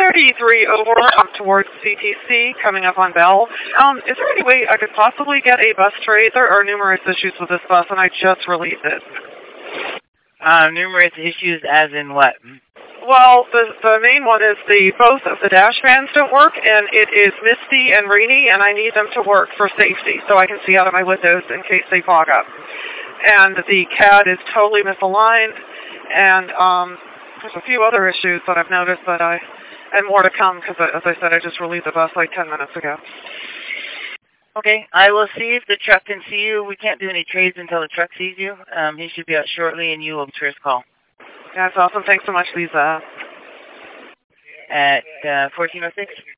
33 over up towards CTC, coming up on Bell. Is there any way I could possibly get a bus trade? There are numerous issues with this bus, and I just released it. Numerous issues as in what? Well, the main one is both of the dash vans don't work, and it is misty and rainy, and I need them to work for safety, so I can see out of my windows in case they fog up. And the CAD is totally misaligned, and there's a few other issues that I've noticed and more to come, because as I said, I just released the bus like 10 minutes ago. Okay, I will see if the truck can see you. We can't do any trades until the truck sees you. He should be out shortly, and you will return his call. That's awesome. Thanks so much, Lisa. At 1406?